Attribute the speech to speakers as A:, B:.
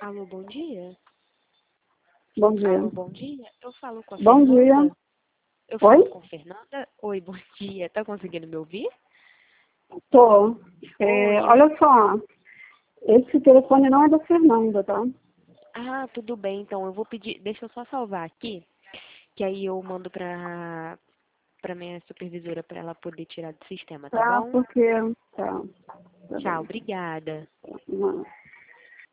A: Alô, bom dia.
B: Bom dia.
A: Alô, bom dia. Eu falo com a
B: Bom
A: Fernanda.
B: dia.
A: Eu falo
B: Oi?
A: com Fernanda. Oi, bom dia. Tá conseguindo me ouvir?
B: Tô.
A: Oi.
B: Olha só, esse telefone não é da Fernanda, tá?
A: Ah, tudo bem. Então, eu vou pedir. Deixa eu só salvar aqui, que aí eu mando pra minha supervisora pra ela poder tirar do sistema, tá
B: Tá,
A: bom?
B: porque... Tá, tá
A: Tchau,
B: bem.
A: obrigada.
B: Não.